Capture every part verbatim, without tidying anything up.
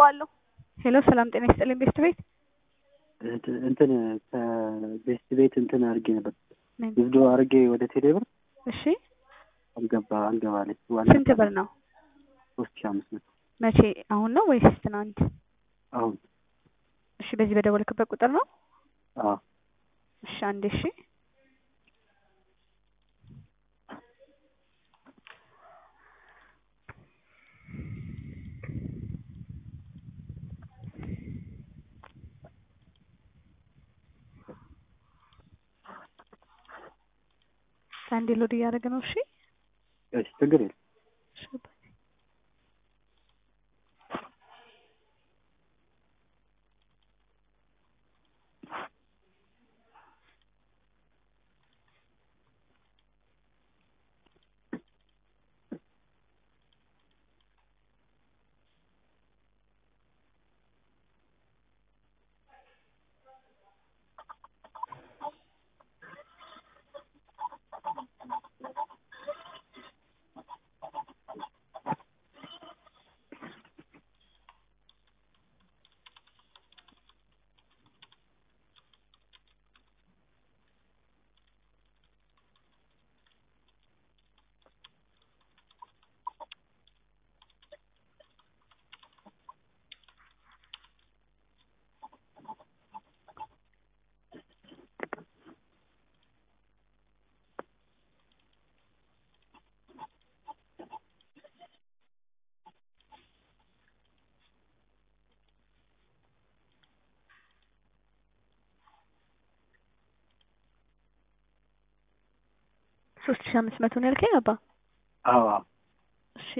እልክልሃለሁ። ሄሎ ሰላም ጤና ይስጥልኝ ቤስት ቤት እንትን ከቤስት ቤት እንትን አድርጌ ነበር ይብዶ አድርጌ ወደ ቴሌብር እሺ አልገባ አልገባለች ስንት ብር ነው? ሶስት ሺህ አምስት መቶ መቼ አሁን ነው ወይስ ትናንት? አሁን። እሺ በዚህ በደወልክበት ቁጥር ነው? አዎ። እሺ አንዴ እሺ አንዴ ሎድ እያደረገ ነው። እሺ እሺ ችግር የለም። ሶስት ሺህ አምስት መቶ ነው ያልከኝ አባ? አዎ። እሺ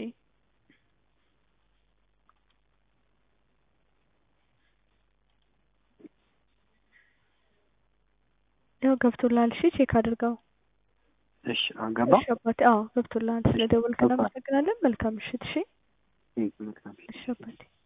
ያው ገብቶላል። እሺ ቼክ አድርገው። እሺ አገባ። እሺ አባቴ አዎ ገብቶላል። ስለደወልክ እናመሰግናለን። መልካም ምሽት። እሺ እሺ መልካም። እሺ አባቴ